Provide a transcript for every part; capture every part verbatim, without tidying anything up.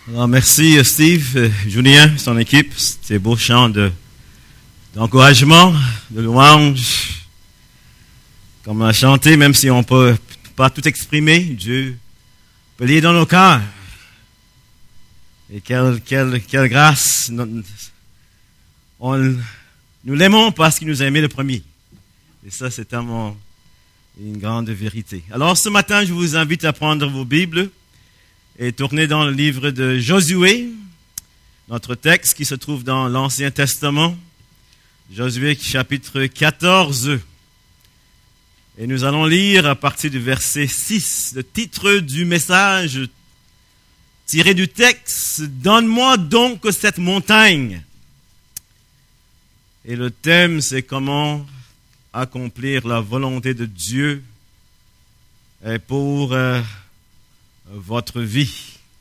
Alors, merci Steve, Julien, son équipe. C'était beau chant de, d'encouragement, de louange. Comme on a chanté, même si on ne peut pas tout exprimer, Dieu peut lire dans nos cœurs. Et quelle, quelle, quelle grâce. On, nous l'aimons parce qu'il nous a aimés le premier. Et ça, c'est tellement une grande vérité. Alors, ce matin, je vous invite à prendre vos Bibles et tourner dans le livre de Josué, notre texte qui se trouve dans l'Ancien Testament, Josué chapitre quatorze. Et nous allons lire à partir du verset six, le titre du message tiré du texte, « Donne-moi donc cette montagne ». Et le thème, c'est comment accomplir la volonté de Dieu et pour euh, votre vie.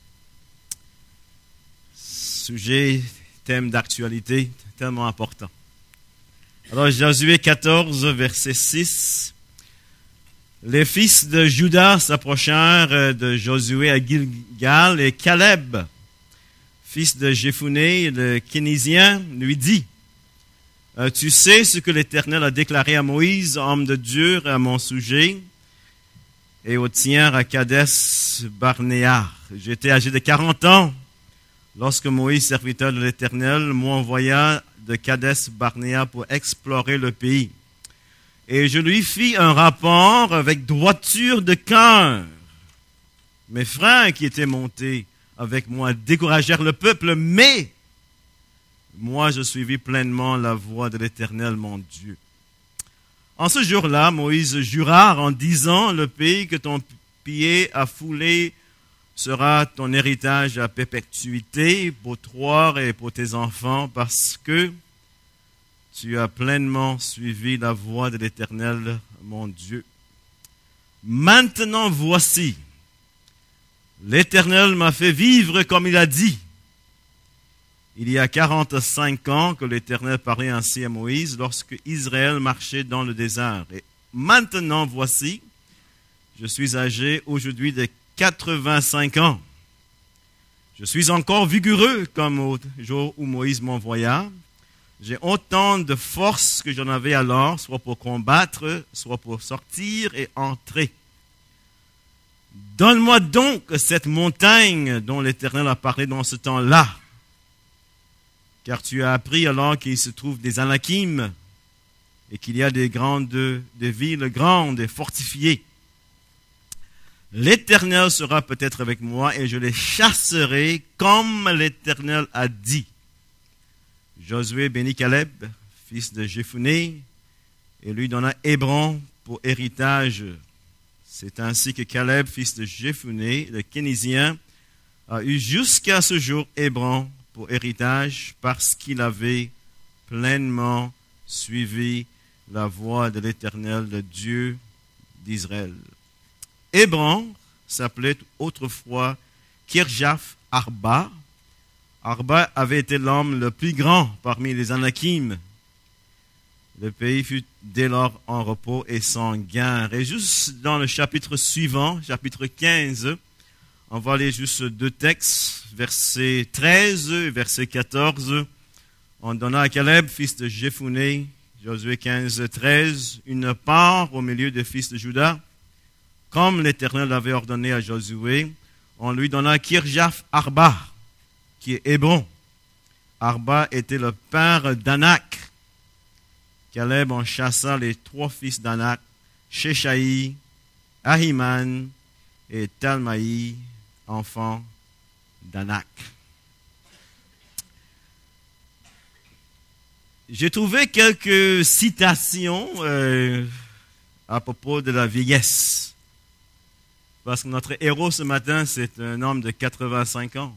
Sujet, thème d'actualité, tellement important. Alors, Josué quatorze, verset six. Les fils de Juda s'approchèrent de Josué à Gilgal, et Caleb, fils de Jephuné, le Kénizien, lui dit, euh, « Tu sais ce que l'Éternel a déclaré à Moïse, homme de Dieu, à mon sujet, et au tien à Kadès Barnéa. J'étais âgé de quarante ans lorsque Moïse, serviteur de l'Éternel, m'envoya de Kadès Barnéa pour explorer le pays. Et je lui fis un rapport avec droiture de cœur. Mes frères qui étaient montés avec moi découragèrent le peuple, mais moi je suivis pleinement la voie de l'Éternel, mon Dieu. En ce jour-là, Moïse jura en disant, « Le pays que ton pied a foulé sera ton héritage à perpétuité pour toi et pour tes enfants, parce que tu as pleinement suivi la voie de l'Éternel, mon Dieu. Maintenant voici, l'Éternel m'a fait vivre comme il a dit. Il y a quarante-cinq ans que l'Éternel parlait ainsi à Moïse lorsque Israël marchait dans le désert. Et maintenant voici, je suis âgé aujourd'hui de quatre-vingt-cinq ans. Je suis encore vigoureux comme au jour où Moïse m'envoya. J'ai autant de force que j'en avais alors, soit pour combattre, soit pour sortir et entrer. Donne-moi donc cette montagne dont l'Éternel a parlé dans ce temps-là. Car tu as appris alors qu'il se trouve des Anakim et qu'il y a des grandes, des villes grandes et fortifiées. L'Éternel sera peut-être avec moi et je les chasserai comme l'Éternel a dit. Josué bénit Caleb, fils de Jephuné, et lui donna Hébron pour héritage. C'est ainsi que Caleb, fils de Jephuné, le Kénizien, a eu jusqu'à ce jour Hébron pour héritage parce qu'il avait pleinement suivi la voie de l'Éternel, le Dieu d'Israël. Hébron s'appelait autrefois Kirjath Arba. Arba avait été l'homme le plus grand parmi les Anakim. Le pays fut dès lors en repos et sans guerre. Et juste dans le chapitre suivant, chapitre quinze, on va aller juste deux textes, verset treize et verset quatorze. On donna à Caleb, fils de Jephuné, Josué quinze, treize, une part au milieu des fils de Juda, comme l'Éternel l'avait ordonné à Josué. On lui donna Kirjath Arba, qui est Hébron. Arba était le père d'Anak. Caleb en chassa les trois fils d'Anak, Sheshaï, Ahiman et Talmaï, enfants d'Anak. J'ai trouvé quelques citations euh, à propos de la vieillesse. Parce que notre héros ce matin, c'est un homme de quatre-vingt-cinq ans.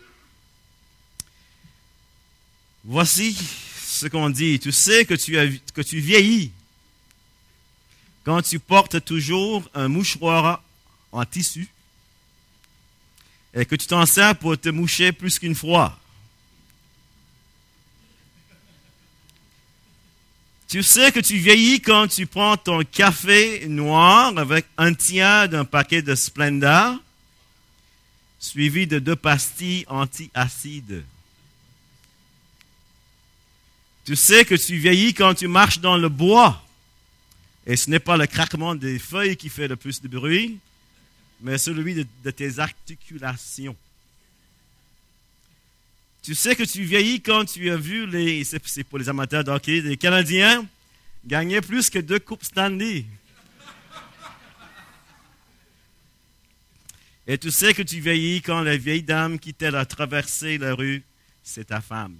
Voici ce qu'on dit. Tu sais que tu, as, que tu vieillis quand tu portes toujours un mouchoir en tissu et que tu t'en sers pour te moucher plus qu'une fois. Tu sais que tu vieillis quand tu prends ton café noir avec un tiers d'un paquet de Splenda suivi de deux pastilles anti-acides. Tu sais que tu vieillis quand tu marches dans le bois. Et ce n'est pas le craquement des feuilles qui fait le plus de bruit, mais celui de, de tes articulations. Tu sais que tu vieillis quand tu as vu, les, c'est, c'est pour les amateurs de hockey, les Canadiens gagner plus que deux coupes Stanley. Et tu sais que tu vieillis quand la vieille dame qui t'aide à traverser la rue, c'est ta femme.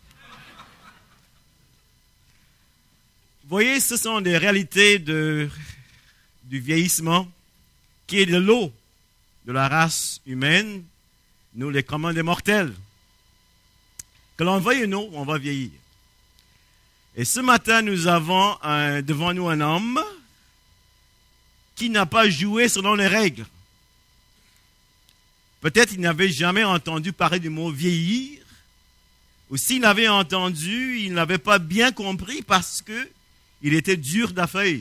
Vous voyez, ce sont des réalités de, du vieillissement qui est de l'eau de la race humaine, nous les communs des mortels. Que l'on veuille ou non, on va vieillir. Et ce matin, nous avons un, devant nous un homme qui n'a pas joué selon les règles. Peut-être qu'il n'avait jamais entendu parler du mot vieillir, ou s'il l'avait entendu, il n'avait pas bien compris parce que il était dur d'affaires.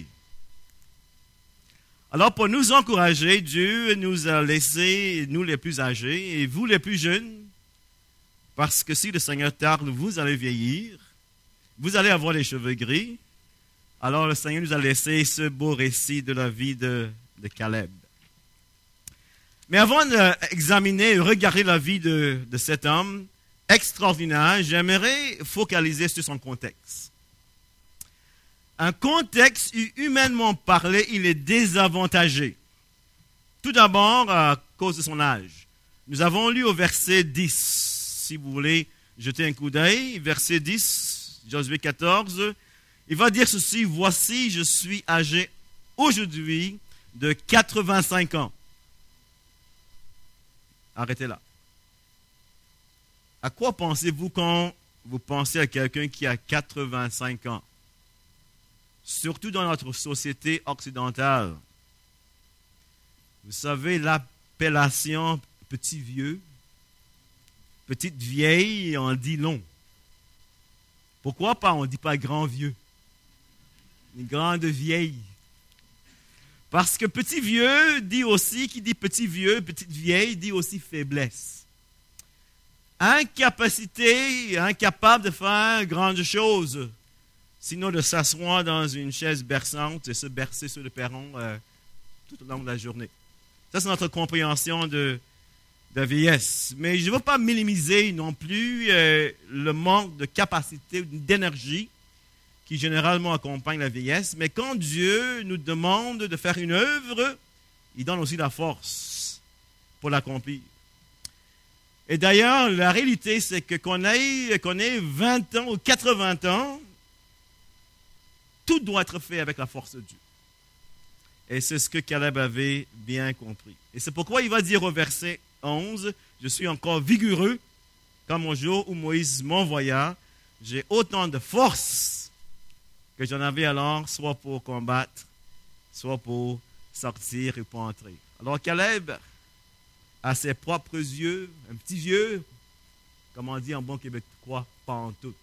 Alors, pour nous encourager, Dieu nous a laissé, nous les plus âgés, et vous les plus jeunes, parce que si le Seigneur tarde, vous allez vieillir, vous allez avoir les cheveux gris. Alors, le Seigneur nous a laissé ce beau récit de la vie de, de Caleb. Mais avant d'examiner et regarder la vie de, de cet homme extraordinaire, j'aimerais focaliser sur son contexte. Un contexte où, humainement parlé, il est désavantagé. Tout d'abord, à cause de son âge. Nous avons lu au verset dix, si vous voulez jeter un coup d'œil, verset dix, Josué quatorze, il va dire ceci, « Voici, je suis âgé aujourd'hui de quatre-vingt-cinq ans. » Arrêtez là. À quoi pensez-vous quand vous pensez à quelqu'un qui a quatre-vingt-cinq ans? Surtout dans notre société occidentale. Vous savez, l'appellation petit vieux, petite vieille, on dit long. Pourquoi pas on ne dit pas grand vieux? Une grande vieille. Parce que petit vieux dit aussi, qui dit petit vieux, petite vieille, dit aussi faiblesse. Incapacité, incapable de faire grandes choses. Sinon de s'asseoir dans une chaise berçante et se bercer sur le perron euh, tout au long de la journée. Ça, c'est notre compréhension de, de la vieillesse. Mais je ne veux pas minimiser non plus euh, le manque de capacité, d'énergie qui généralement accompagne la vieillesse. Mais quand Dieu nous demande de faire une œuvre, il donne aussi la force pour l'accomplir. Et d'ailleurs, la réalité, c'est que qu'on ait, qu'on ait vingt ans ou quatre-vingts ans, tout doit être fait avec la force de Dieu. Et c'est ce que Caleb avait bien compris. Et c'est pourquoi il va dire au verset onze, « Je suis encore vigoureux comme au jour où Moïse m'envoya. J'ai autant de force que j'en avais alors, soit pour combattre, soit pour sortir et pour entrer. » Alors Caleb, à ses propres yeux, un petit vieux, comme on dit en bon québécois, pas en tout.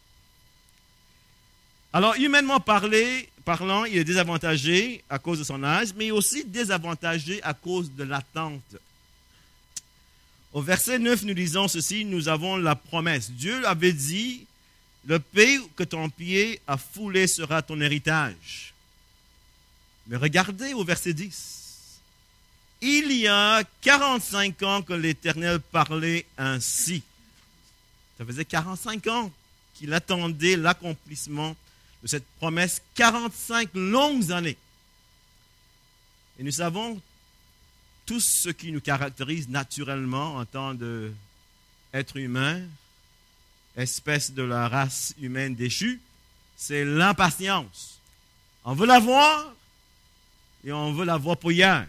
Alors, humainement parlé, parlant, il est désavantagé à cause de son âge, mais aussi désavantagé à cause de l'attente. Au verset neuf, nous lisons ceci, nous avons la promesse. Dieu avait dit, « Le pays que ton pied a foulé sera ton héritage. » Mais regardez au verset dix. « Il y a quarante-cinq ans que l'Éternel parlait ainsi. » Ça faisait quarante-cinq ans qu'il attendait l'accomplissement de cette promesse, quarante-cinq longues années. Et nous savons tout ce qui nous caractérise naturellement en tant qu'être humain, espèce de la race humaine déchue, c'est l'impatience. On veut la voir et on veut la voir pour hier.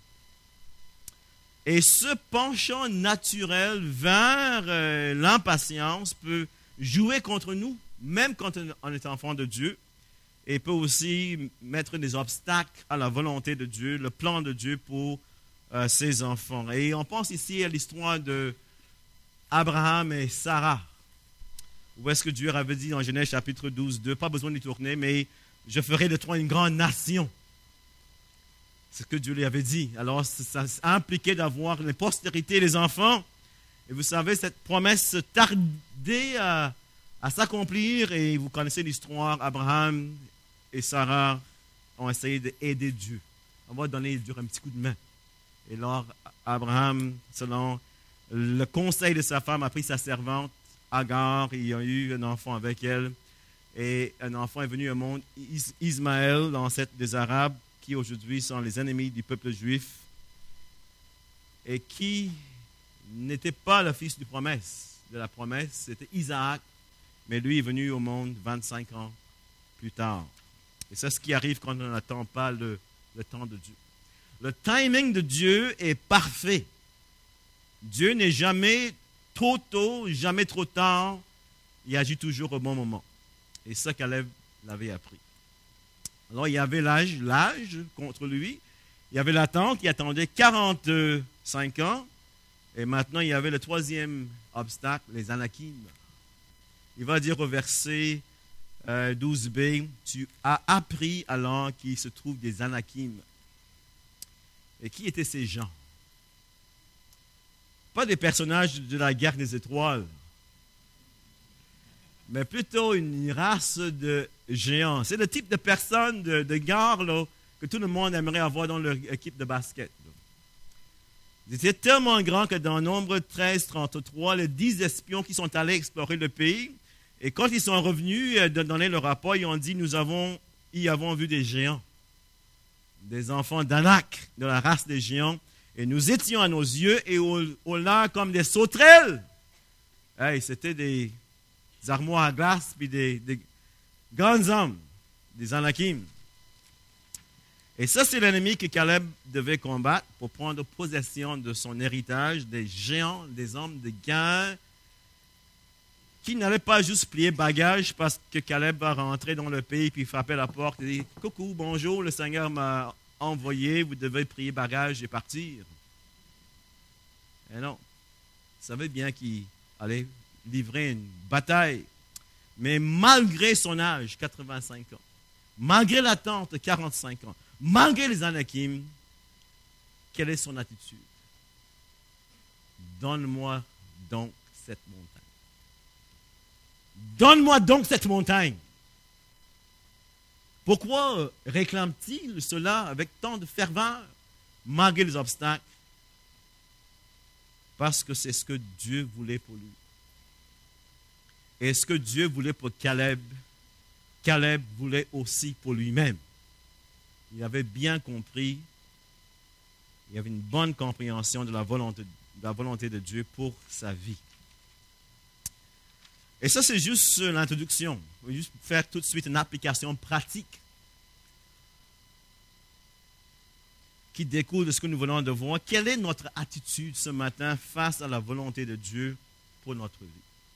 Et ce penchant naturel vers euh, l'impatience peut jouer contre nous, même quand on est enfant de Dieu, et peut aussi mettre des obstacles à la volonté de Dieu, le plan de Dieu pour euh, ses enfants. Et on pense ici à l'histoire d'Abraham et Sarah, où est-ce que Dieu avait dit en Genèse chapitre douze, deux, pas besoin d'y tourner, mais je ferai de toi une grande nation. C'est ce que Dieu lui avait dit. Alors, ça impliquait d'avoir une postérité, les enfants. Et vous savez, cette promesse tardait à, à s'accomplir. Et vous connaissez l'histoire, Abraham et Sarah ont essayé d'aider Dieu. On va donner Dieu un petit coup de main. Et alors, Abraham, selon le conseil de sa femme, a pris sa servante, Agar, et il a eu un enfant avec elle. Et un enfant est venu au monde, Ismaël, l'ancêtre des Arabes, qui aujourd'hui sont les ennemis du peuple juif, et qui n'était pas le fils de promesse, de la promesse, c'était Isaac, mais lui est venu au monde vingt-cinq ans plus tard. Et c'est ce qui arrive quand on n'attend pas le, le temps de Dieu. Le timing de Dieu est parfait. Dieu n'est jamais trop tôt, jamais trop tard. Il agit toujours au bon moment. Et ça, Caleb l'avait appris. Alors, il y avait l'âge, l'âge contre lui. Il y avait l'attente qui attendait quarante-cinq ans. Et maintenant, il y avait le troisième obstacle, les Anakim. Il va dire au verset euh, douze b, « Tu as appris alors qu'il se trouve des Anakim. » Et qui étaient ces gens? Pas des personnages de la guerre des étoiles, mais plutôt une race de géants. C'est le type de personnes, de, de gars là, que tout le monde aimerait avoir dans leur équipe de basket. Là. Ils étaient tellement grands que dans Nombre treize trente-trois, les dix espions qui sont allés explorer le pays, et quand ils sont revenus de donner leur rapport, ils ont dit, nous avons, y avons vu des géants, des enfants d'Anak, de la race des géants, et nous étions à nos yeux et au, au large comme des sauterelles. Hey, c'était des... des armoires à glace, puis des, des grands hommes, des Anakim. Et ça, c'est l'ennemi que Caleb devait combattre pour prendre possession de son héritage, des géants, des hommes de guerre, qui n'allaient pas juste plier bagage parce que Caleb va rentrer dans le pays puis frapper la porte et dire « Coucou, bonjour, le Seigneur m'a envoyé, vous devez prier bagage et partir. » Et non, il savait bien qu'il allait livrer une bataille. Mais malgré son âge, quatre-vingt-cinq ans, malgré l'attente, quarante-cinq ans, malgré les Anakim, quelle est son attitude? Donne-moi donc cette montagne. Donne-moi donc cette montagne. Pourquoi réclame-t-il cela avec tant de ferveur, malgré les obstacles? Parce que c'est ce que Dieu voulait pour lui. Et ce que Dieu voulait pour Caleb, Caleb voulait aussi pour lui-même. Il avait bien compris, il avait une bonne compréhension de la volonté, de la volonté de Dieu pour sa vie. Et ça, c'est juste l'introduction. Je vais juste faire tout de suite une application pratique qui découle de ce que nous venons de voir. Quelle est notre attitude ce matin face à la volonté de Dieu pour notre vie?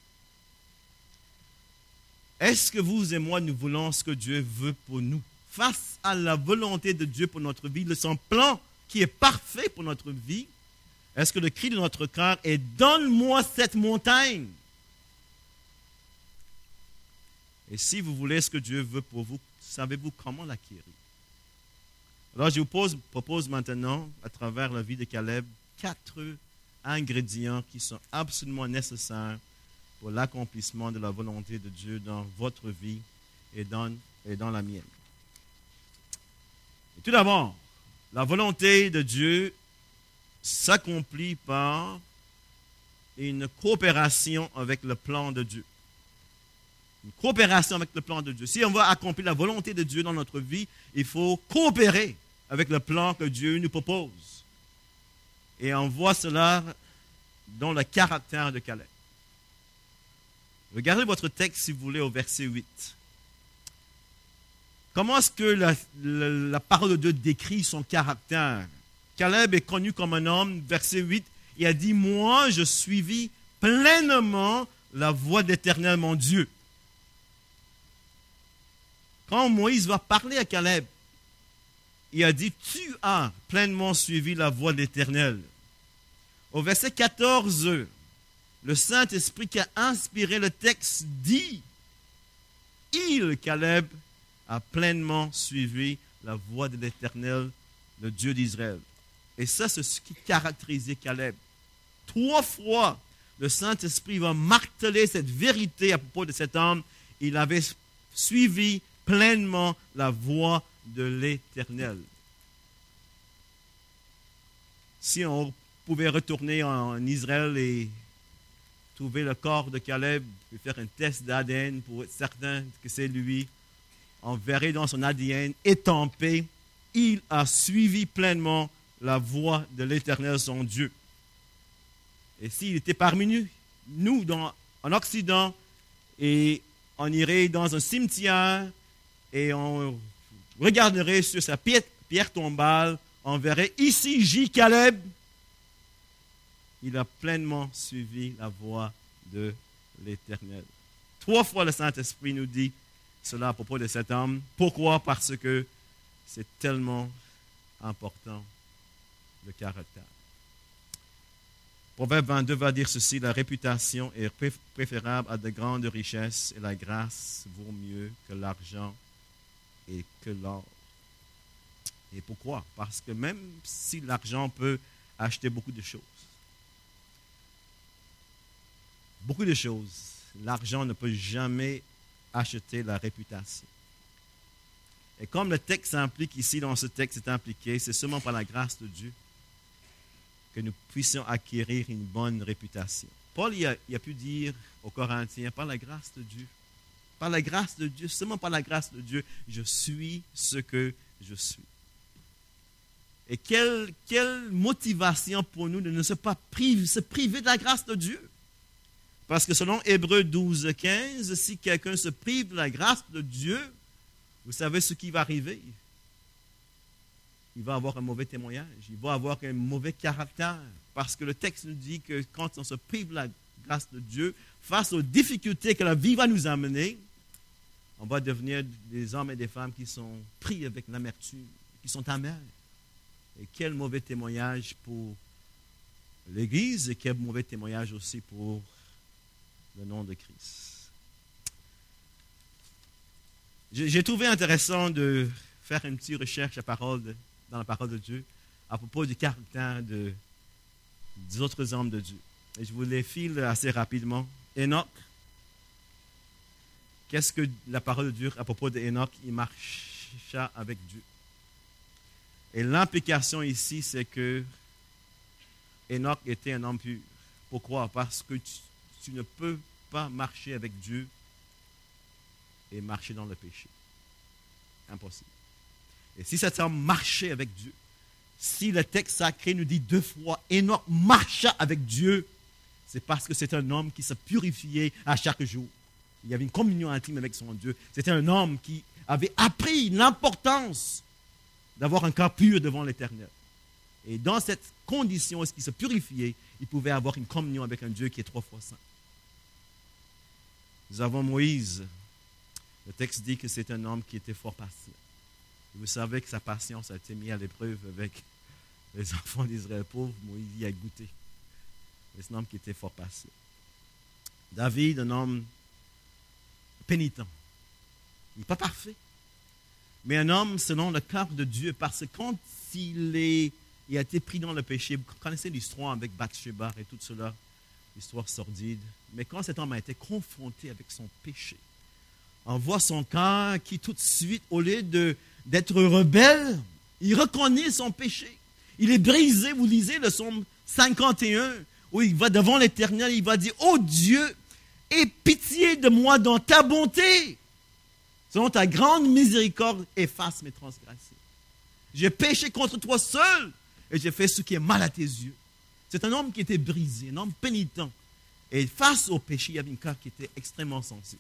Est-ce que vous et moi, nous voulons ce que Dieu veut pour nous? Face à la volonté de Dieu pour notre vie, son plan qui est parfait pour notre vie, est-ce que le cri de notre cœur est « Donne-moi cette montagne » ? Et si vous voulez ce que Dieu veut pour vous, savez-vous comment l'acquérir? Alors, je vous pose, propose maintenant, à travers la vie de Caleb, quatre ingrédients qui sont absolument nécessaires pour l'accomplissement de la volonté de Dieu dans votre vie et dans, et dans la mienne. Et tout d'abord, la volonté de Dieu s'accomplit par une coopération avec le plan de Dieu. Une coopération avec le plan de Dieu. Si on veut accomplir la volonté de Dieu dans notre vie, il faut coopérer avec le plan que Dieu nous propose. Et on voit cela dans le caractère de Caleb. Regardez votre texte, si vous voulez, au verset huit. Comment est-ce que la, la, la parole de Dieu décrit son caractère? Caleb est connu comme un homme, verset huit, il a dit « Moi, je suivis pleinement la voie de l'Éternel, mon Dieu. » Quand Moïse va parler à Caleb, il a dit « Tu as pleinement suivi la voie de l'Éternel. » Au verset quatorze, le Saint-Esprit qui a inspiré le texte dit « Il, Caleb, a pleinement suivi la voie de l'Éternel le Dieu d'Israël. Et ça, c'est ce qui caractérisait Caleb. Trois fois, le Saint-Esprit va marteler cette vérité à propos de cet homme. Il avait suivi pleinement la voie de l'Éternel. Si on pouvait retourner en Israël et trouver le corps de Caleb et faire un test d'A D N pour être certain que c'est lui, on verrait dans son A D N étampé, il a suivi pleinement la voie de l'Éternel, son Dieu. Et s'il était parmi nous, nous dans, en Occident, et on irait dans un cimetière et on regarderait sur sa pierre, pierre tombale, on verrait ici J. Caleb. Il a pleinement suivi la voie de l'Éternel. Trois fois le Saint-Esprit nous dit cela à propos de cet homme. Pourquoi? Parce que c'est tellement important, le caractère. Proverbe vingt-deux va dire ceci: la réputation est préférable à de grandes richesses et la grâce vaut mieux que l'argent et que l'or. Et pourquoi? Parce que même si l'argent peut acheter beaucoup de choses, beaucoup de choses, l'argent ne peut jamais acheter la réputation. Et comme le texte s'implique ici, dans ce texte est impliqué, c'est seulement par la grâce de Dieu que nous puissions acquérir une bonne réputation. Paul il a, il a pu dire aux Corinthiens, par la grâce de Dieu, par la grâce de Dieu, seulement par la grâce de Dieu, je suis ce que je suis. Et quelle, quelle motivation pour nous de ne pas priver, se priver de la grâce de Dieu. Parce que selon Hébreux douze, quinze, si quelqu'un se prive de la grâce de Dieu, vous savez ce qui va arriver. Il va avoir un mauvais témoignage, il va avoir un mauvais caractère. Parce que le texte nous dit que quand on se prive de la grâce de Dieu, face aux difficultés que la vie va nous amener, on va devenir des hommes et des femmes qui sont pris avec l'amertume, qui sont amers. Et quel mauvais témoignage pour l'Église et quel mauvais témoignage aussi pour le nom de Christ. J'ai trouvé intéressant de faire une petite recherche à parole de, dans la parole de Dieu à propos du caractère de, des autres hommes de Dieu. Et je vous les file assez rapidement. Enoch, qu'est-ce que la parole de Dieu à propos d'Enoch? Il marcha avec Dieu. Et l'implication ici, c'est que Enoch était un homme pur. Pourquoi? Parce que tu, tu ne peux pas marcher avec Dieu et marcher dans le péché. Impossible. Et si cet homme marchait avec Dieu, si le texte sacré nous dit deux fois Enoch marcha avec Dieu, c'est parce que c'est un homme qui se purifiait à chaque jour. Il y avait une communion intime avec son Dieu. C'était un homme qui avait appris l'importance d'avoir un cœur pur devant l'Éternel. Et dans cette condition, est-ce qu'il se purifiait, il pouvait avoir une communion avec un Dieu qui est trois fois saint. Nous avons Moïse. Le texte dit que c'est un homme qui était fort patient. Et vous savez que sa patience a été mise à l'épreuve avec les enfants d'Israël pauvres. Moïse y a goûté. C'est un homme qui était fort patient. David, un homme pénitent. Il n'est pas parfait. Mais un homme selon le cœur de Dieu, parce que quand il, est, il a été pris dans le péché, vous connaissez l'histoire avec Bathsheba et tout cela, l'histoire sordide. Mais quand cet homme a été confronté avec son péché, on voit son cœur qui tout de suite, au lieu de, d'être rebelle, il reconnaît son péché. Il est brisé, vous lisez le psaume cinquante et un, où il va devant l'Éternel, il va dire, « Oh Dieu, aie pitié de moi dans ta bonté. Selon ta grande miséricorde, efface mes transgressions. J'ai péché contre toi seul et j'ai fait ce qui est mal à tes yeux. » C'est un homme qui était brisé, un homme pénitent. Et face au péché, il y avait un cœur qui était extrêmement sensible.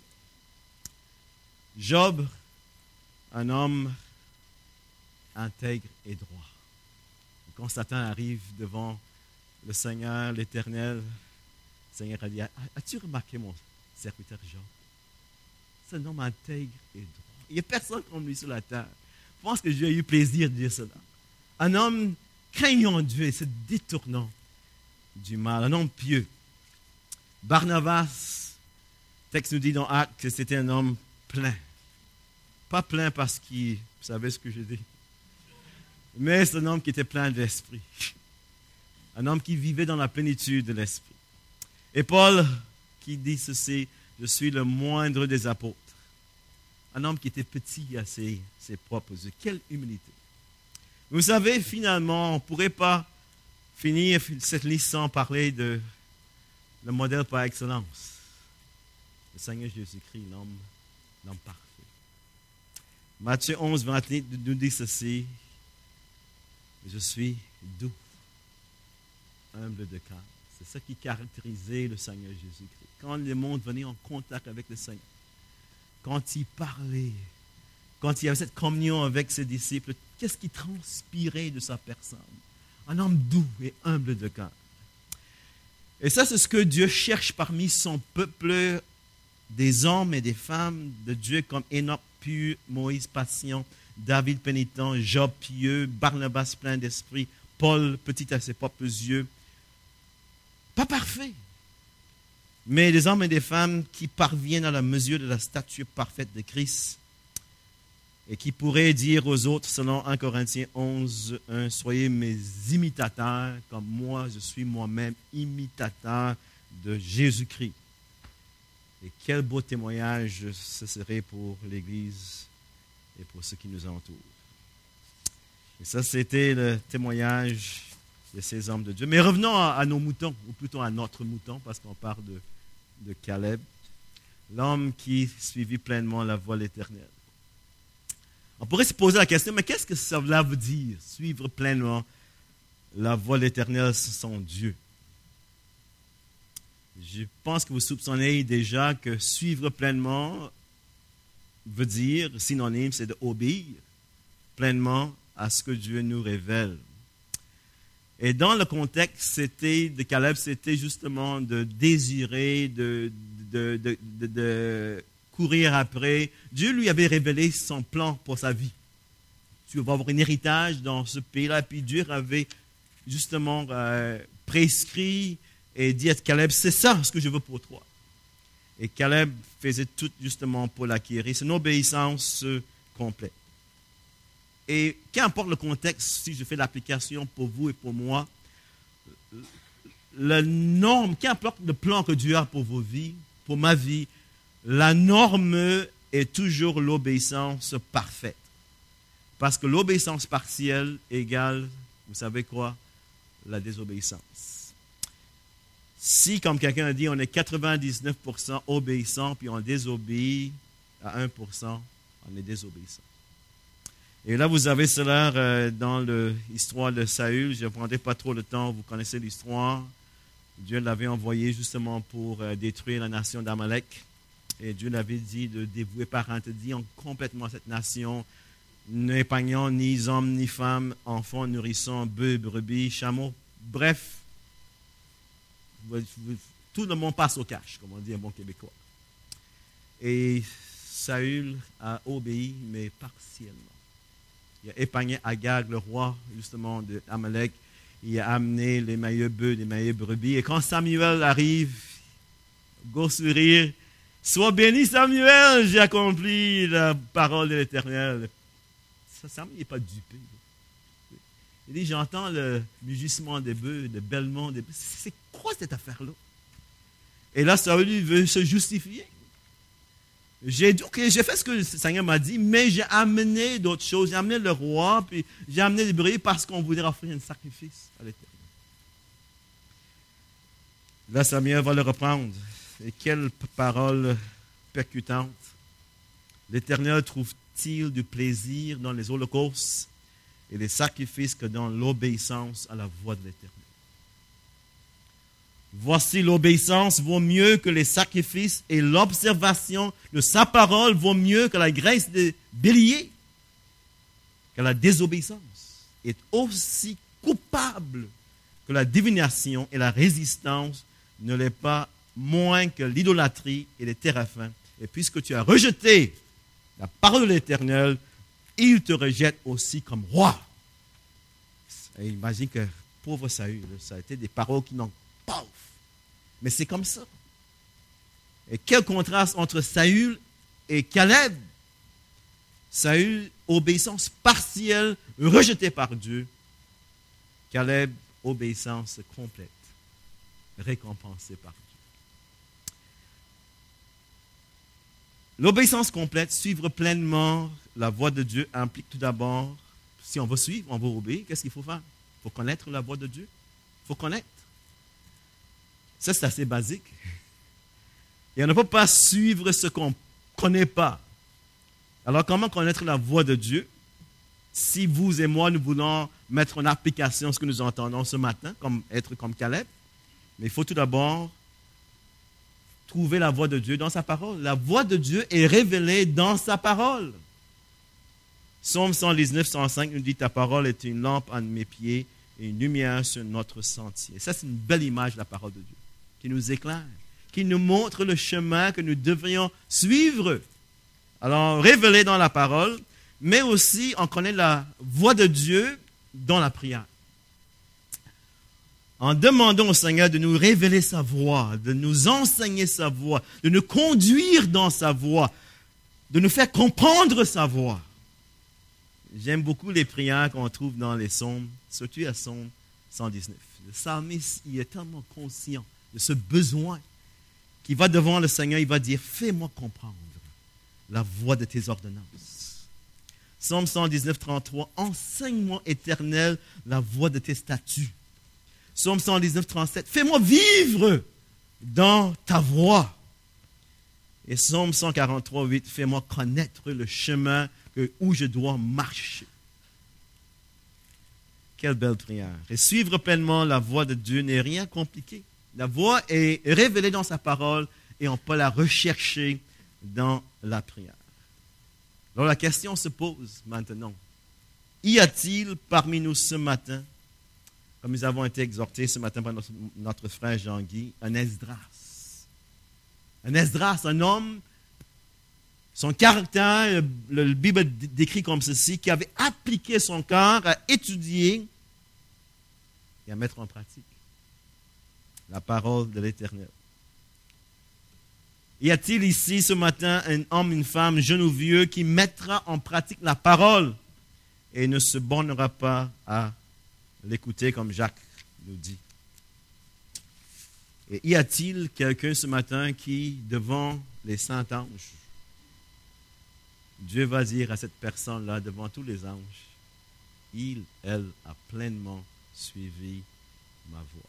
Job, un homme intègre et droit. Quand Satan arrive devant le Seigneur, l'Éternel, le Seigneur a dit, as-tu remarqué mon serviteur Job? C'est un homme intègre et droit. Il n'y a personne comme lui sur la terre. Je pense que Dieu a eu plaisir de dire cela. Un homme craignant Dieu et se détournant du mal. Un homme pieux. Barnabas, le texte nous dit dans Actes que c'était un homme plein. Pas plein parce qu'il, vous savez ce que je dis, Mais c'est un homme qui était plein de l'esprit. Un homme qui vivait dans la plénitude de l'esprit. Et Paul qui dit ceci, je suis le moindre des apôtres. Un homme qui était petit à ses, ses propres yeux. Quelle humilité. Vous savez, finalement, on ne pourrait pas finir cette liste sans parler de le modèle par excellence. Le Seigneur Jésus-Christ, l'homme, l'homme parfait. Matthieu onze, vingt-huit nous dit ceci. Je suis doux, humble de cœur. C'est ça qui caractérisait le Seigneur Jésus-Christ. Quand le monde venait en contact avec le Seigneur, quand il parlait, quand il y avait cette communion avec ses disciples, qu'est-ce qui transpirait de sa personne? Un homme doux et humble de cœur. Et ça, c'est ce que Dieu cherche parmi son peuple, des hommes et des femmes de Dieu comme Enoch pur, Moïse patient, David pénitent, Job pieux, Barnabas plein d'esprit, Paul petit à ses propres yeux. Pas parfait, mais des hommes et des femmes qui parviennent à la mesure de la stature parfaite de Christ et qui pourraient dire aux autres, selon un Corinthiens onze, un, soyez mes imitateurs, comme moi, je suis moi-même imitateur de Jésus-Christ. Et quel beau témoignage ce serait pour l'Église et pour ceux qui nous entourent. Et ça, c'était le témoignage de ces hommes de Dieu. Mais revenons à, à nos moutons, ou plutôt à notre mouton, parce qu'on parle de, de Caleb, l'homme qui suivit pleinement la voie de l'Éternel. On pourrait se poser la question, mais qu'est-ce que cela veut dire, suivre pleinement la voie de l'Éternel, son Dieu? Je pense que vous soupçonnez déjà que suivre pleinement veut dire, synonyme, c'est d'obéir pleinement à ce que Dieu nous révèle. Et dans le contexte c'était, de Caleb, c'était justement de désirer, de, de, de, de, de courir après. Dieu lui avait révélé son plan pour sa vie. Tu vas avoir un héritage dans ce pays-là. Puis Dieu avait justement euh, prescrit et dit à Caleb, c'est ça ce que je veux pour toi. Et Caleb faisait tout justement pour l'acquérir. C'est une obéissance complète. Et qu'importe le contexte, si je fais l'application pour vous et pour moi, la norme, qu'importe le plan que Dieu a pour vos vies, pour ma vie, la norme est toujours l'obéissance parfaite. Parce que l'obéissance partielle égale, vous savez quoi, la désobéissance. Si, comme quelqu'un a dit, on est quatre-vingt-dix-neuf pour cent obéissant, puis on désobéit à un pour cent, on est désobéissant. Et là, vous avez cela euh, dans l'histoire de Saül. Je ne prendrai pas trop le temps, vous connaissez l'histoire. Dieu l'avait envoyé justement pour euh, détruire la nation d'Amalek. Et Dieu l'avait dit de dévouer par interdit complètement cette nation, n'épargnant ni hommes, ni femmes, enfants, nourrissons, bœufs, brebis, chameaux. Bref, tout le monde passe au cash, comme on dit un bon Québécois. Et Saül a obéi, mais partiellement. Il a épargné Agag, le roi, justement, d'Amalek. Il a amené les meilleurs bœufs, les meilleures brebis. Et quand Samuel arrive, gros sourire, sois béni Samuel, j'ai accompli la parole de l'Éternel. Samuel n'est pas dupé. Il dit, j'entends le mugissement des bœufs, le bêlement des bœufs. C'est quoi cette affaire-là? Et là, Saül veut se justifier. J'ai dit, ok, j'ai fait ce que le Seigneur m'a dit, mais j'ai amené d'autres choses. J'ai amené le roi, puis j'ai amené les brebis parce qu'on voudrait offrir un sacrifice à l'Éternel. Là, Samuel va le reprendre. Et quelle parole percutante. L'Éternel trouve-t-il du plaisir dans les holocaustes et les sacrifices que dans l'obéissance à la voix de l'Éternel? Voici, l'obéissance vaut mieux que les sacrifices et l'observation de sa parole vaut mieux que la graisse des béliers. Car la désobéissance est aussi coupable que la divination et la résistance ne l'est pas moins que l'idolâtrie et les téraphins. Et puisque tu as rejeté la parole de l'Éternel, il te rejette aussi comme roi. Et imagine que pauvre Saül, ça a été des paroles qui n'ont pas. Mais c'est comme ça. Et quel contraste entre Saül et Caleb. Saül, obéissance partielle, rejetée par Dieu. Caleb, obéissance complète, récompensée par Dieu. L'obéissance complète, suivre pleinement la voie de Dieu, implique tout d'abord, si on veut suivre, on veut obéir, qu'est-ce qu'il faut faire? Il faut connaître la voie de Dieu. Il faut connaître. Ça, c'est assez basique. Et on ne peut pas suivre ce qu'on ne connaît pas. Alors, comment connaître la voie de Dieu? Si vous et moi, nous voulons mettre en application ce que nous entendons ce matin, comme être comme Caleb, mais il faut tout d'abord trouver la voie de Dieu dans sa parole. La voie de Dieu est révélée dans sa parole. Psaume cent dix-neuf, cent cinq nous dit « Ta parole est une lampe à mes pieds et une lumière sur notre sentier. » Ça, c'est une belle image de la parole de Dieu, qui nous éclaire, qui nous montre le chemin que nous devrions suivre. Alors, révélé dans la parole, mais aussi on connaît la voix de Dieu dans la prière. En demandant au Seigneur de nous révéler sa voix, de nous enseigner sa voix, de nous conduire dans sa voix, de nous faire comprendre sa voix. J'aime beaucoup les prières qu'on trouve dans les psaumes, surtout à Psaume cent dix-neuf. Le psalmiste, il est tellement conscient de ce besoin qu'il va devant le Seigneur, il va dire « Fais-moi comprendre la voix de tes ordonnances. » Psaume cent dix-neuf, trente-trois, « Enseigne-moi, Éternel, la voix de tes statuts. » Psaume cent dix-neuf, trente-sept, « Fais-moi vivre dans ta voix. » Et Psaume cent quarante-trois, huit, « Fais-moi connaître le chemin que, où je dois marcher. » Quelle belle prière. Et suivre pleinement la voix de Dieu n'est rien compliqué. La voix est révélée dans sa parole et on peut la rechercher dans la prière. Alors la question se pose maintenant. Y a-t-il parmi nous ce matin, comme nous avons été exhortés ce matin par notre, notre frère Jean-Guy, un Esdras? Un Esdras, un homme, son caractère, le, le Bible décrit comme ceci, qui avait appliqué son cœur à étudier et à mettre en pratique la parole de l'Éternel. Y a-t-il ici ce matin un homme, une femme, jeune ou vieux, qui mettra en pratique la parole et ne se bornera pas à l'écouter comme Jacques nous dit? Et y a-t-il quelqu'un ce matin qui, devant les saints anges, Dieu va dire à cette personne-là, devant tous les anges, il, elle, a pleinement suivi ma voie.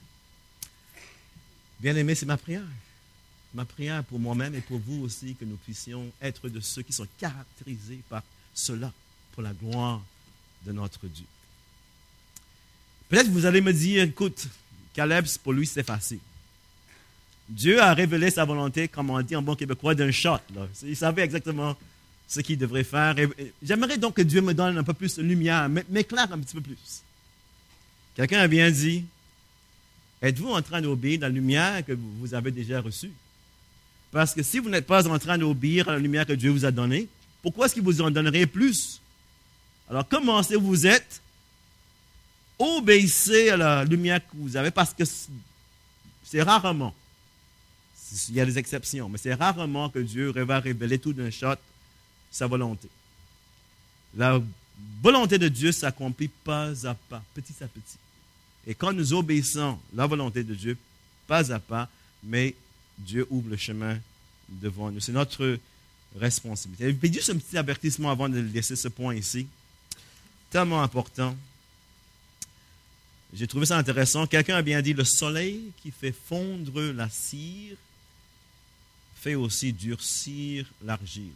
Bien-aimé, c'est ma prière. Ma prière pour moi-même et pour vous aussi, que nous puissions être de ceux qui sont caractérisés par cela, pour la gloire de notre Dieu. Peut-être que vous allez me dire, écoute, Caleb, pour lui, c'est facile. Dieu a révélé sa volonté, comme on dit en bon québécois, d'un shot. Là. Il savait exactement ce qu'il devrait faire. Et, et, j'aimerais donc que Dieu me donne un peu plus de lumière, m'éclaire un petit peu plus. Quelqu'un a bien dit, êtes-vous en train d'obéir dans la lumière que vous avez déjà reçue? Parce que si vous n'êtes pas en train d'obéir à la lumière que Dieu vous a donnée, pourquoi est-ce qu'il vous en donnerait plus? Alors, commencez où vous êtes, obéissez à la lumière que vous avez, parce que c'est rarement, il y a des exceptions, mais c'est rarement que Dieu va révéler tout d'un shot sa volonté. La volonté de Dieu s'accomplit pas à pas, petit à petit. Et quand nous obéissons à la volonté de Dieu, pas à pas, mais Dieu ouvre le chemin devant nous. C'est notre responsabilité. Et puis juste un petit avertissement avant de laisser ce point ici. Tellement important. J'ai trouvé ça intéressant. Quelqu'un a bien dit, le soleil qui fait fondre la cire fait aussi durcir l'argile.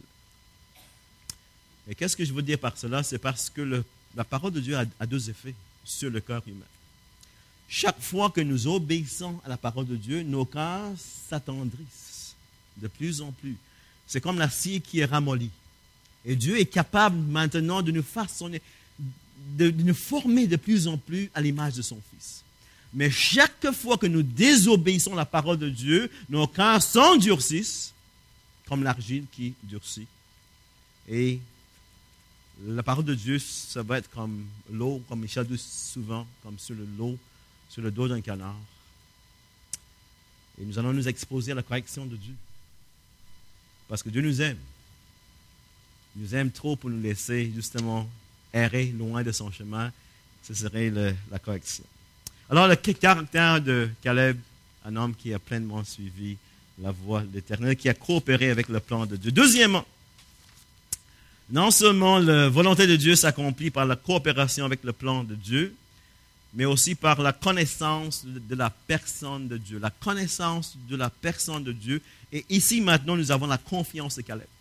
Et qu'est-ce que je veux dire par cela? C'est parce que le, la parole de Dieu a, a deux effets sur le cœur humain. Chaque fois que nous obéissons à la parole de Dieu, nos cœurs s'attendrissent de plus en plus. C'est comme la cire qui est ramollie. Et Dieu est capable maintenant de nous façonner, de, de nous former de plus en plus à l'image de son Fils. Mais chaque fois que nous désobéissons à la parole de Dieu, nos cœurs s'endurcissent, comme l'argile qui durcit. Et la parole de Dieu, ça va être comme l'eau, comme Michel dit souvent, comme sur le l'eau, sur le dos d'un canard. Et nous allons nous exposer à la correction de Dieu. Parce que Dieu nous aime. Il nous aime trop pour nous laisser justement errer loin de son chemin. Ce serait le, la correction. Alors, le caractère de Caleb, un homme qui a pleinement suivi la voie de l'Éternel, qui a coopéré avec le plan de Dieu. Deuxièmement, non seulement la volonté de Dieu s'accomplit par la coopération avec le plan de Dieu, mais aussi par la connaissance de la personne de Dieu. La connaissance de la personne de Dieu. Et ici, maintenant, nous avons la confiance de Caleb.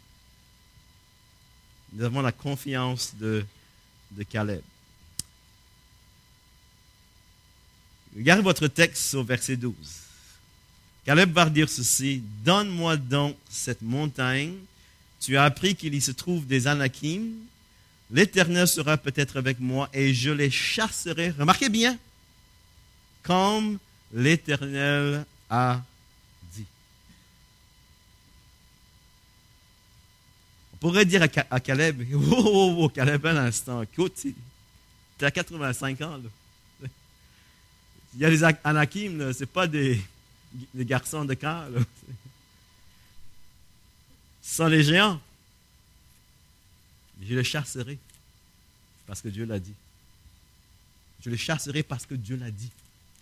Nous avons la confiance de, de Caleb. Regardez votre texte au verset douze. Caleb va dire ceci, « Donne-moi donc cette montagne. Tu as appris qu'il y se trouve des Anakim. L'Éternel sera peut-être avec moi et je les chasserai. » Remarquez bien, comme l'Éternel a dit. On pourrait dire à Caleb, « Oh, oh, oh, Caleb, un instant, écoute, tu as quatre-vingt-cinq ans. Là. Il y a des Anakim, ce n'est pas des, des garçons de camp. Là. Ce sont les géants. Je les chasserai parce que Dieu l'a dit. Je les chasserai parce que Dieu l'a dit.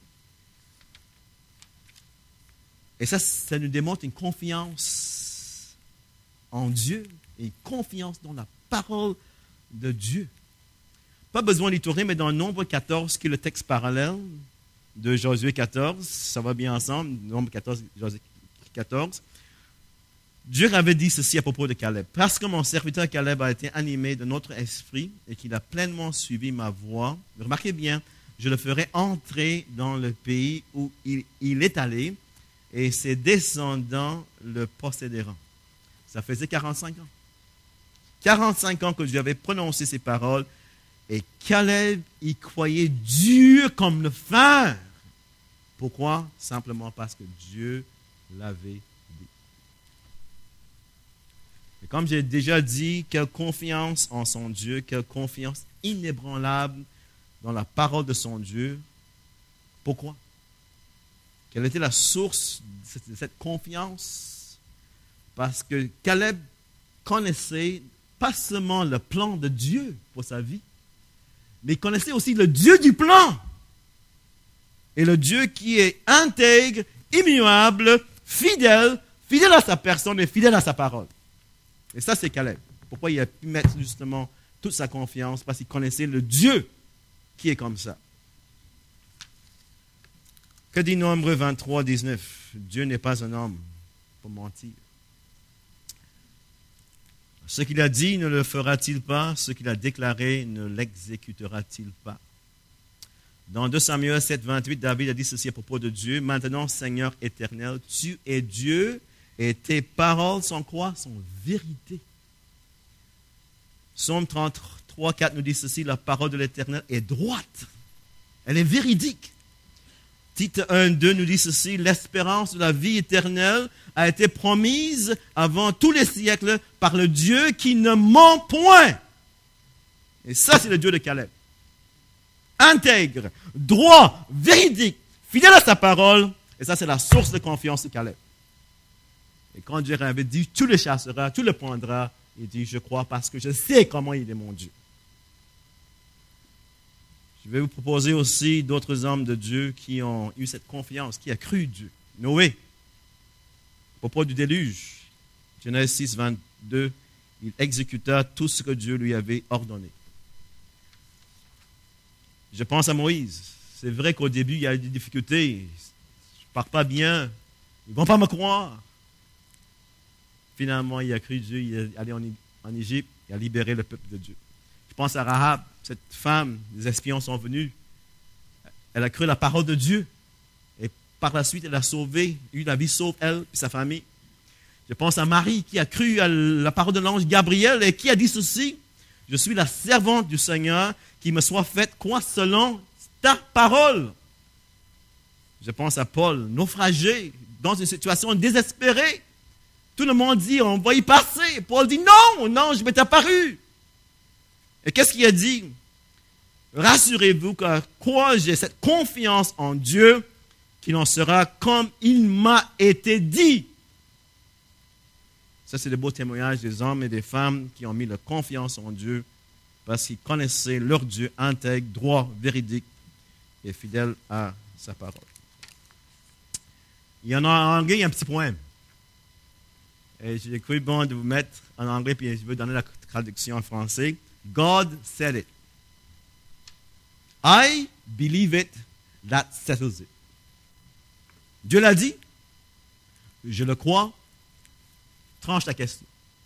Et ça, ça nous démontre une confiance en Dieu et une confiance dans la parole de Dieu. Pas besoin d'y tourner, mais dans Nombre quatorze, qui est le texte parallèle de Josué quatorze, ça va bien ensemble, Nombre quatorze, Josué quatorze, Dieu avait dit ceci à propos de Caleb. « Parce que mon serviteur Caleb a été animé de notre esprit et qu'il a pleinement suivi ma voie, remarquez bien, je le ferai entrer dans le pays où il, il est allé et ses descendants le posséderont. » Ça faisait quarante-cinq ans. quarante-cinq ans que Dieu avait prononcé ces paroles et Caleb y croyait dur comme le fer. Pourquoi? Simplement parce que Dieu l'avait dit. Et comme j'ai déjà dit, quelle confiance en son Dieu, quelle confiance inébranlable dans la parole de son Dieu. Pourquoi? Quelle était la source de cette confiance? Parce que Caleb connaissait pas seulement le plan de Dieu pour sa vie, mais il connaissait aussi le Dieu du plan. Et le Dieu qui est intègre, immuable, fidèle, fidèle à sa personne et fidèle à sa parole. Et ça, c'est Caleb. Pourquoi il a pu mettre justement toute sa confiance? Parce qu'il connaissait le Dieu qui est comme ça. Que dit Nombre vingt-trois, dix-neuf? Dieu n'est pas un homme pour mentir. Ce qu'il a dit ne le fera-t-il pas? Ce qu'il a déclaré ne l'exécutera-t-il pas? Dans deux Samuel sept, vingt-huit, David a dit ceci à propos de Dieu. « Maintenant, Seigneur éternel, tu es Dieu et tes paroles sont quoi? Sont vérité. » Psaume trente-trois, quatre nous dit ceci. « La parole de l'Éternel est droite. Elle est véridique. » Tite un, deux nous dit ceci. « L'espérance de la vie éternelle a été promise avant tous les siècles par le Dieu qui ne ment point. » Et ça, c'est le Dieu de Caleb. Intègre, droit, véridique, fidèle à sa parole. Et ça, c'est la source de confiance de Caleb. Et quand Dieu avait dit, tu le chasseras, tu le prendras, il dit, je crois parce que je sais comment il est mon Dieu. Je vais vous proposer aussi d'autres hommes de Dieu qui ont eu cette confiance, qui a cru Dieu. Noé, à propos du déluge, Genèse six, vingt-deux, il exécuta tout ce que Dieu lui avait ordonné. Je pense à Moïse. C'est vrai qu'au début, il y a eu des difficultés. Je ne pars pas bien. Ils ne vont pas me croire. Finalement, il a cru Dieu, il est allé en, en Égypte, il a libéré le peuple de Dieu. Je pense à Rahab, cette femme, les espions sont venus. Elle a cru la parole de Dieu. Et par la suite, elle a sauvé, eu la vie sauve, elle et sa famille. Je pense à Marie qui a cru à la parole de l'ange Gabriel et qui a dit ceci. Je suis la servante du Seigneur, qui me soit faite quoi selon ta parole. Je pense à Paul, naufragé, dans une situation désespérée. Tout le monde dit, on va y passer. Paul dit, non, non, je m'est apparu. Et qu'est-ce qu'il a dit? Rassurez-vous que quoi j'ai cette confiance en Dieu, qu'il en sera comme il m'a été dit. Ça, c'est le beau témoignage des hommes et des femmes qui ont mis leur confiance en Dieu parce qu'ils connaissaient leur Dieu intègre, droit, véridique et fidèle à sa parole. Il y en a en anglais, il y a un petit poème. Et j'ai cru bon de vous mettre en anglais, puis je vais donner la traduction en français. God said it. I believe it, that settles it. Dieu l'a dit, je le crois, tranche ta question.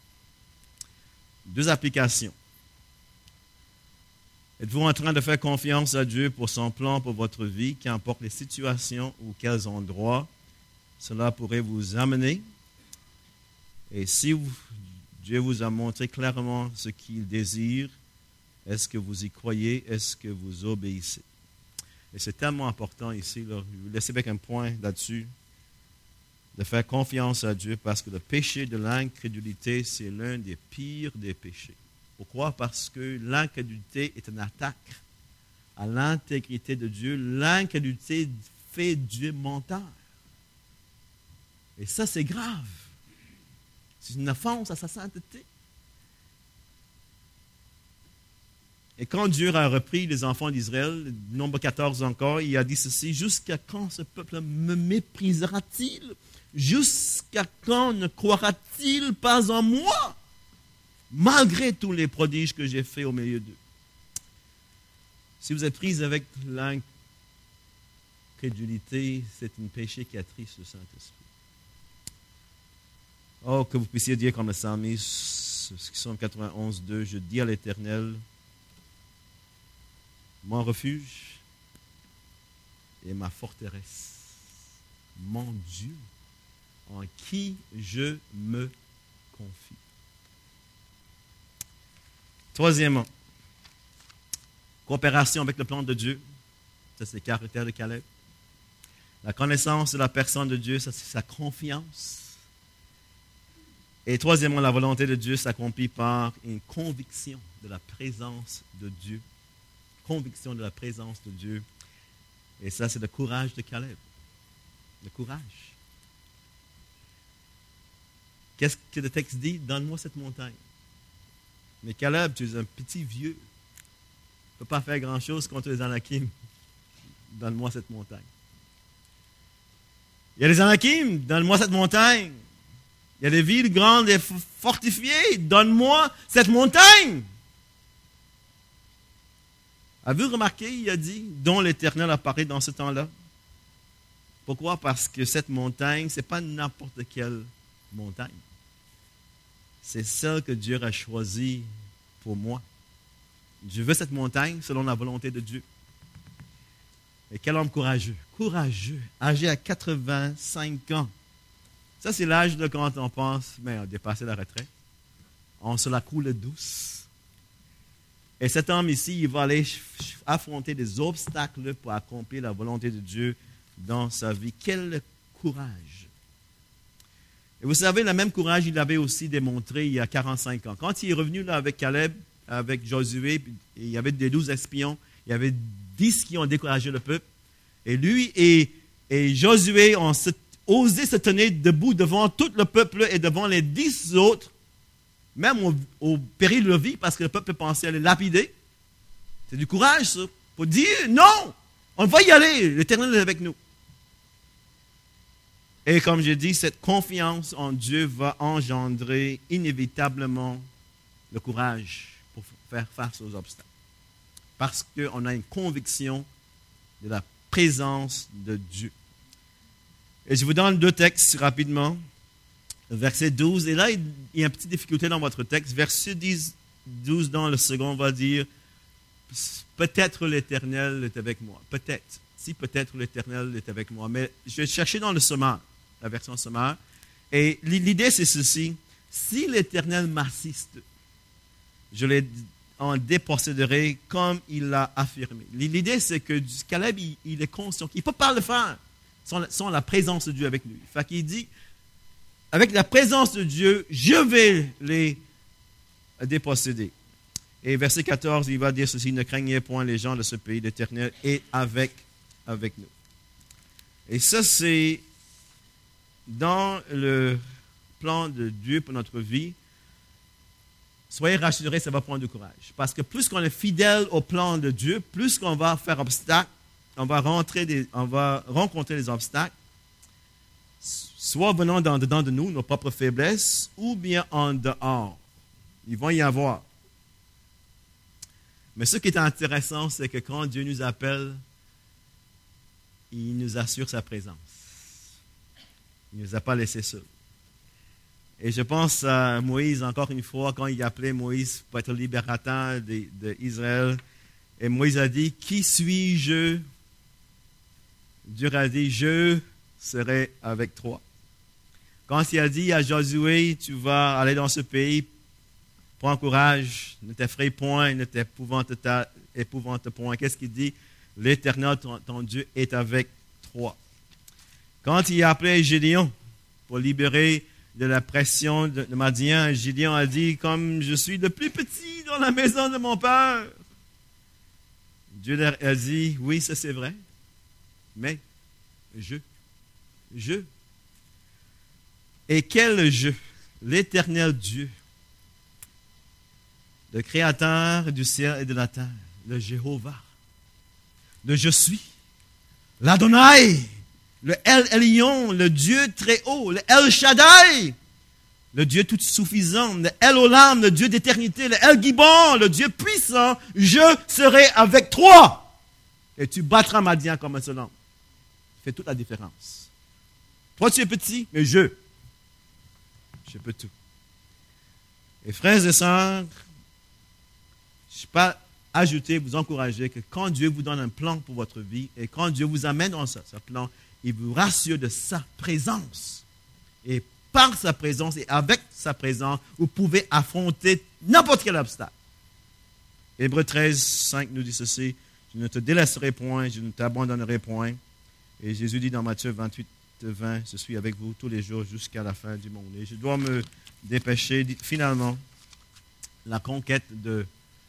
Deux applications. Êtes-vous en train de faire confiance à Dieu pour son plan pour votre vie, qu'importe les situations ou quels endroits cela pourrait vous amener? Et si vous, Dieu vous a montré clairement ce qu'il désire, est-ce que vous y croyez? Est-ce que vous obéissez? Et c'est tellement important ici, là, je vais vous laisser avec un point là-dessus, de faire confiance à Dieu parce que le péché de l'incrédulité, c'est l'un des pires des péchés. Pourquoi? Parce que l'incrédulité est une attaque à l'intégrité de Dieu. L'incrédulité fait Dieu menteur. Et ça, c'est grave. C'est une offense à sa sainteté. Et quand Dieu a repris les enfants d'Israël, nombre quatorze encore, il a dit ceci: jusqu'à quand ce peuple me méprisera-t-il? Jusqu'à quand ne croira-t-il pas en moi, malgré tous les prodiges que j'ai faits au milieu d'eux? Si vous êtes pris avec l'incrédulité, c'est un péché qui attriste le Saint-Esprit. Oh, que vous puissiez dire comme le psalmiste, Psaume quatre-vingt-onze, deux, je dis à l'Éternel, mon refuge et ma forteresse, mon Dieu, en qui je me confie. Troisièmement, coopération avec le plan de Dieu. Ça, c'est le caractère de Caleb. La connaissance de la personne de Dieu, ça, c'est sa confiance. Et troisièmement, la volonté de Dieu s'accomplit par une conviction de la présence de Dieu. Conviction de la présence de Dieu. Et ça, c'est le courage de Caleb. Le courage. Qu'est-ce que le texte dit? Donne-moi cette montagne. Mais Caleb, tu es un petit vieux. Tu ne peux pas faire grand-chose contre les Anakim. Donne-moi cette montagne. Il y a les Anakim, donne-moi cette montagne. Il y a des villes grandes et fortifiées, donne-moi cette montagne. Avez-vous remarqué, il a dit, dont l'Éternel apparaît dans ce temps-là? Pourquoi? Parce que cette montagne, ce n'est pas n'importe quelle montagne. C'est celle que Dieu a choisie pour moi. Je veux cette montagne selon la volonté de Dieu. Et quel homme courageux, courageux, âgé à quatre-vingt-cinq ans. Ça, c'est l'âge de quand on pense, mais on a dépassé la retraite. On se la coule douce. Et cet homme ici, il va aller affronter des obstacles pour accomplir la volonté de Dieu dans sa vie. Quel courage! Et vous savez, le même courage, il avait aussi démontré il y a quarante-cinq ans. Quand il est revenu là avec Caleb, avec Josué, il y avait des douze espions, il y avait dix qui ont découragé le peuple. Et lui et, et Josué ont osé se tenir debout devant tout le peuple et devant les dix autres, même au, au péril de leur vie, parce que le peuple pensait les lapider. C'est du courage, ça. Pour dire, non, on va y aller, l'Éternel est avec nous. Et comme j'ai dit, cette confiance en Dieu va engendrer inévitablement le courage pour faire face aux obstacles. Parce qu'on a une conviction de la présence de Dieu. Et je vous donne deux textes rapidement. Verset douze, et là, il y a une petite difficulté dans votre texte. Verset douze, dans le second, va dire, peut-être l'Éternel est avec moi. Peut-être. Si peut-être l'Éternel est avec moi. Mais je vais chercher dans le sommaire, la version sommaire. Et l'idée, c'est ceci. Si l'Éternel m'assiste, je les en déposséderai comme il l'a affirmé. L'idée, c'est que Caleb, il, il est conscient qu'il ne peut pas le faire sans, sans la présence de Dieu avec lui. Fait qu'il dit, avec la présence de Dieu, je vais les déposséder. Et verset quatorze, il va dire ceci, ne craignez point les gens de ce pays, l'Éternel est avec, avec nous. Et ça, c'est dans le plan de Dieu pour notre vie, soyez rassurés, ça va prendre du courage. Parce que plus qu'on est fidèle au plan de Dieu, plus qu'on va faire obstacle, on va, rentrer des, on va rencontrer des obstacles, soit venant dans, dedans de nous, nos propres faiblesses, ou bien en dehors. Ils vont y avoir. Mais ce qui est intéressant, c'est que quand Dieu nous appelle, il nous assure sa présence. Il ne nous a pas laissés seuls. Et je pense à Moïse, encore une fois, quand il appelait Moïse pour être libérateur d'Israël. Et Moïse a dit, « Qui suis-je » Dieu a dit, « Je serai avec toi. » Quand il a dit à Josué, « Tu vas aller dans ce pays, prends courage, ne t'effraie point, ne t'épouvante point. » Qu'est-ce qu'il dit? « L'Éternel, ton, ton Dieu, est avec toi. » Quand il a appelé Gédéon pour libérer de la pression de, de Madian, Gédéon a dit, « Comme je suis le plus petit dans la maison de mon père. » Dieu a dit, « Oui, ça c'est vrai, mais je, je. » Et quel je? L'Éternel Dieu, le Créateur du ciel et de la terre, le Jéhovah, le Je suis, l'Adonai, le El Elyon, le Dieu très haut, le El Shaddai, le Dieu tout suffisant, le El Olam, le Dieu d'éternité, le El Gibon, le Dieu puissant, je serai avec toi. Et tu battras Madian comme un seul homme. Ça fait toute la différence. Toi, tu es petit, mais je, je peux tout. Et frères et sœurs, je ne sais pas ajouter, vous encourager que quand Dieu vous donne un plan pour votre vie et quand Dieu vous amène dans ce, ce plan, il vous rassure de sa présence. Et par sa présence et avec sa présence, vous pouvez affronter n'importe quel obstacle. Hébreux treize, cinq nous dit ceci, « Je ne te délaisserai point, je ne t'abandonnerai point. » Et Jésus dit dans Matthieu vingt-huit, vingt, « Je suis avec vous tous les jours jusqu'à la fin du monde. » Et je dois me dépêcher. Finalement, la conquête de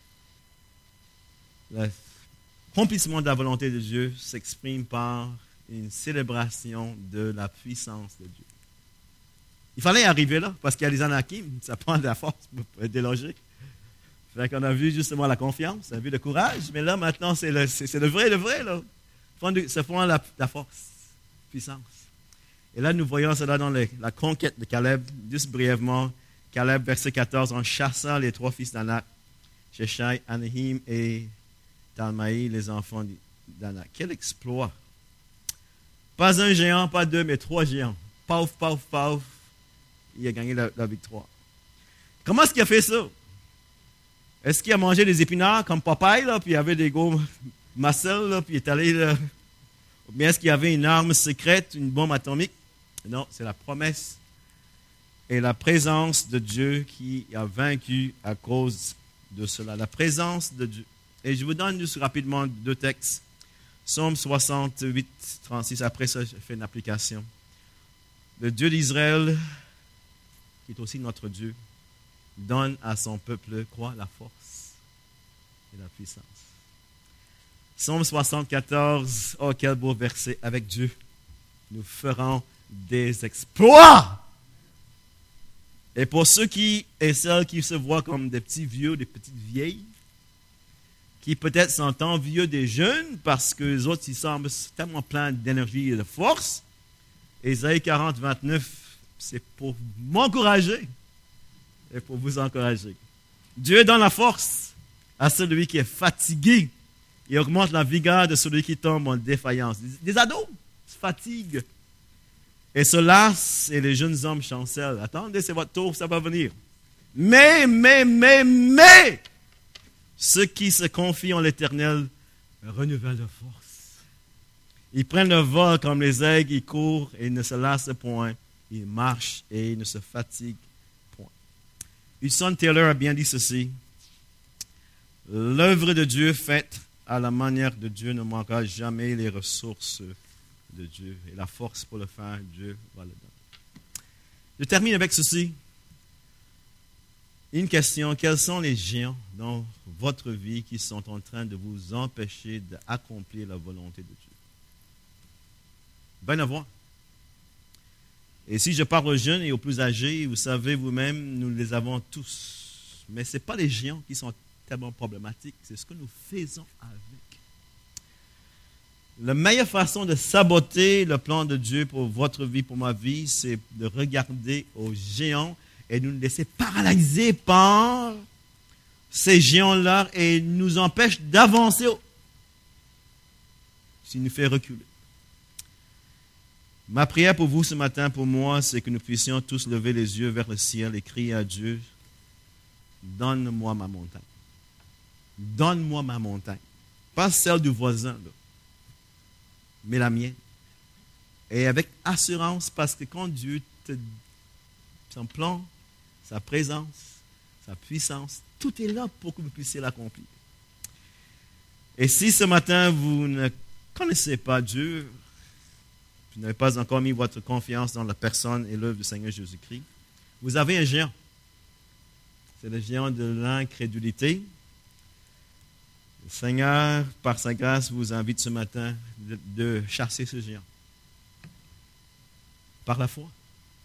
l'accomplissement de la volonté de Dieu s'exprime par une célébration de la puissance de Dieu. Il fallait arriver là, parce qu'il y a les anakim, ça prend de la force pour être délogé. Fait qu'on a vu justement la confiance, on a vu le courage, mais là maintenant c'est le, c'est, c'est le vrai, le vrai, là. Ça prend la, la force, puissance. Et là nous voyons cela dans les, la conquête de Caleb, juste brièvement. Caleb, verset quatorze, en chassant les trois fils d'Anak, Sheshai, Anahim et Talmaï, les enfants d'Anak. Quel exploit! Pas un géant, pas deux, mais trois géants. Pauf, pauf, pauf. Il a gagné la, la victoire. Comment est-ce qu'il a fait ça? Est-ce qu'il a mangé des épinards comme Popeye, là, puis il avait des gros muscles, là, puis il est allé là? Ou bien est-ce qu'il y avait une arme secrète, une bombe atomique? Non, c'est la promesse et la présence de Dieu qui a vaincu à cause de cela. La présence de Dieu. Et je vous donne juste rapidement deux textes. Psaume soixante-huit, trente-six. Après ça, je fais une application. Le Dieu d'Israël, qui est aussi notre Dieu, donne à son peuple quoi? La force et la puissance. Psaume soixante-quatorze. Oh, quel beau verset. Avec Dieu, nous ferons des exploits. Et pour ceux qui et celles qui se voient comme des petits vieux, des petites vieilles, qui peut-être sont envieux des jeunes parce que les autres, ils semblent tellement pleins d'énergie et de force. Ésaïe quarante, vingt-neuf, c'est pour m'encourager et pour vous encourager. Dieu donne la force à celui qui est fatigué et augmente la vigueur de celui qui tombe en défaillance. Des, des ados se fatiguent et se lassent et les jeunes hommes chancellent. Attendez, c'est votre tour, ça va venir. Mais, mais, mais, mais, ceux qui se confient en l'Éternel renouvellent leur force. Ils prennent le vol comme les aigles, ils courent et ils ne se lassent point. Ils marchent et ils ne se fatiguent point. Hudson Taylor a bien dit ceci. L'œuvre de Dieu faite à la manière de Dieu ne manquera jamais les ressources de Dieu. Et la force pour le faire, Dieu va le donner. Je termine avec ceci. Une question, quels sont les géants dans votre vie qui sont en train de vous empêcher d'accomplir la volonté de Dieu? Ben à voir. Et si je parle aux jeunes et aux plus âgés, vous savez vous-même, nous les avons tous. Mais ce n'est pas les géants qui sont tellement problématiques, c'est ce que nous faisons avec. La meilleure façon de saboter le plan de Dieu pour votre vie, pour ma vie, c'est de regarder aux géants et nous laisser paralyser par ces géants-là et nous empêchent d'avancer, s'il nous fait reculer. Ma prière pour vous ce matin, pour moi, c'est que nous puissions tous lever les yeux vers le ciel et crier à Dieu, donne-moi ma montagne. Donne-moi ma montagne. Pas celle du voisin, là, mais la mienne. Et avec assurance, parce que quand Dieu te dit son plan, sa présence, sa puissance, tout est là pour que vous puissiez l'accomplir. Et si ce matin, vous ne connaissez pas Dieu, vous n'avez pas encore mis votre confiance dans la personne et l'œuvre du Seigneur Jésus-Christ, vous avez un géant. C'est le géant de l'incrédulité. Le Seigneur, par sa grâce, vous invite ce matin de, de chasser ce géant. Par la foi.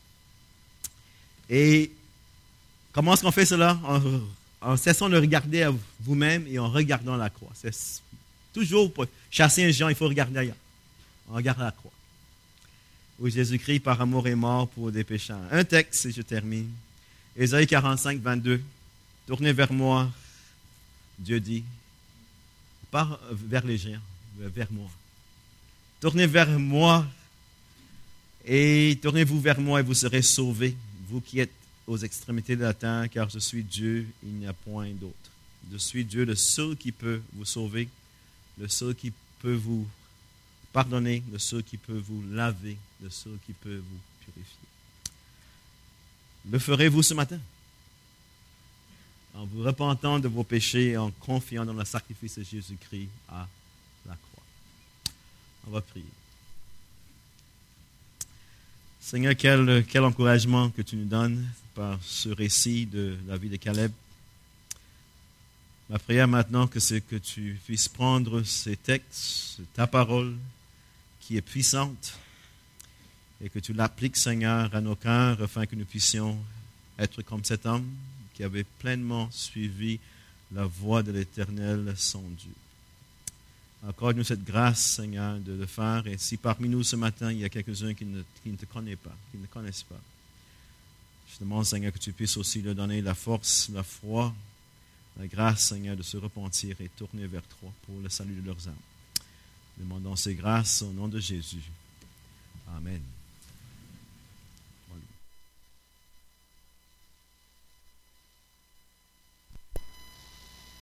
Et comment est-ce qu'on fait cela? En, en cessant de regarder à vous-même et en regardant la croix. C'est toujours pour chasser un géant, il faut regarder ailleurs. On regarde la croix. Où Jésus-Christ, par amour, est mort pour des pécheurs. Un texte, et je termine. Ésaïe quarante-cinq, vingt-deux. Tournez vers moi, Dieu dit. Pas vers les géants, vers moi. Tournez vers moi et tournez-vous vers moi et vous serez sauvés, vous qui êtes aux extrémités de la terre, car je suis Dieu, il n'y a point d'autre. Je suis Dieu, le seul qui peut vous sauver, le seul qui peut vous pardonner, le seul qui peut vous laver, le seul qui peut vous purifier. Le ferez-vous ce matin? En vous repentant de vos péchés et en confiant dans le sacrifice de Jésus-Christ à la croix. On va prier. Seigneur, quel, quel encouragement que tu nous donnes par ce récit de la vie de Caleb. Ma prière maintenant, que c'est que tu puisses prendre ces textes, ta parole qui est puissante, et que tu l'appliques, Seigneur, à nos cœurs, afin que nous puissions être comme cet homme qui avait pleinement suivi la voie de l'Éternel, son Dieu. Accorde-nous cette grâce, Seigneur, de le faire. Et si parmi nous ce matin, il y a quelques-uns qui ne, qui ne te connaissent pas, qui ne connaissent pas, je demande, Seigneur, que tu puisses aussi leur donner la force, la foi, la grâce, Seigneur, de se repentir et tourner vers toi pour le salut de leurs âmes. Demandons ces grâces au nom de Jésus. Amen.